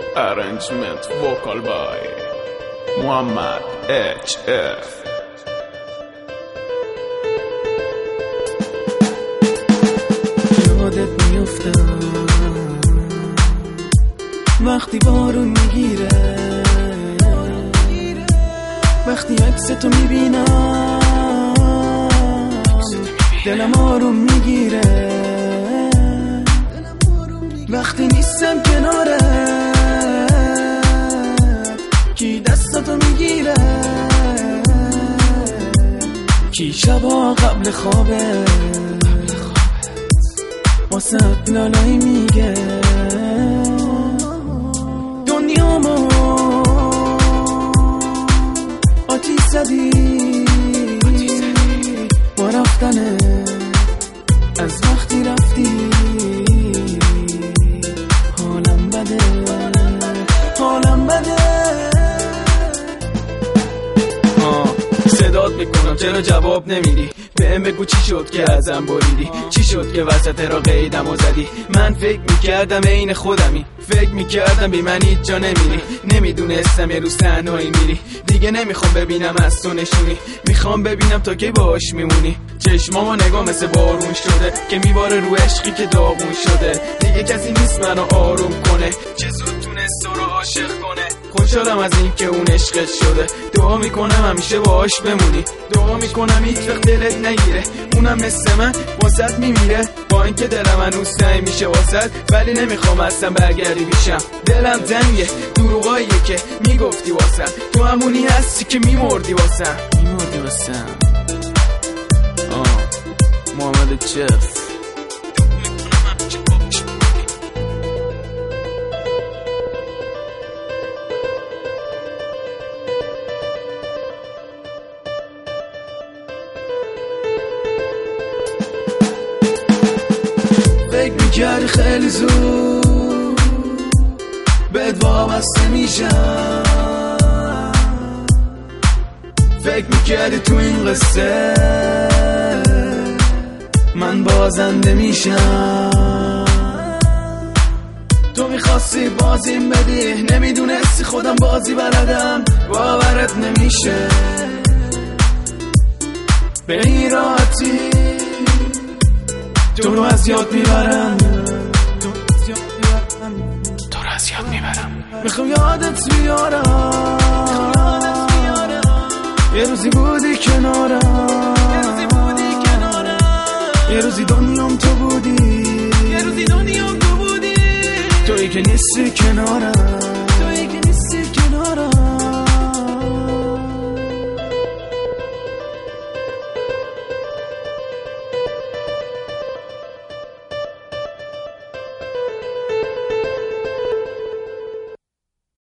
Arrangement vocal by Muhammad HF. یادت میفتم وقتی بارون میگیره، وقتی عکستو میبینم دلم آروم میگیره، وقتی نیستم کنارت کی دستاتو میگیره، کی شبا قبل خوابه واسه لالایی میگه دنیامو آتیش زدی با رفتنه از وقتی رفتی حالم بده صدات میکنم چرا جواب نمیدی؟ بهم بگو چی شد که ازم بریدی؟ چی شد که وسط را قیدم و زدی؟ من فکر میکردم عین خودمی، فکر میکردم بی من هیچ جا نمیری، نمیدونستم یه روز تنهایی میری. دیگه نمیخوام ببینم از تو نشونی، میخوام ببینم تا کی باهاش میمونی. چشمامو نگاه مثل بارون شده که میباره رو عشقی که داغون شده، دیگه کسی نیست منو آروم کنه، چه زود تونست تو رو عاشق کنه. خوشحالم از این که اون عشقت شده، دعا میکنم همیشه باهاش بمونی، دعا میکنم هیچ وقت دلت نگیره، اونم مثل من واسط میمیره. با اینکه دلم هنوز سعی میشه واسط، ولی نمیخوام اصلا برگردی بیشم. دلم تنگه دروغاییه که میگفتی واسم، تو همونی هستی که میمردی واسم. محمد HF. فکر میکردی خیلی زود بهت وابسته میشم، فکر میکردی تو این قصه من بازنده میشم. تو میخواستی بازیم بدی، نمیدونستی خودم بازی بلدم، باورت نمیشه به این راحتی تو رو از یاد میبرم، میخوام یادت بیارم یه روزی بودی کنارم، یه روزی دنیام تو بودی، تویی که نیستی کنارم.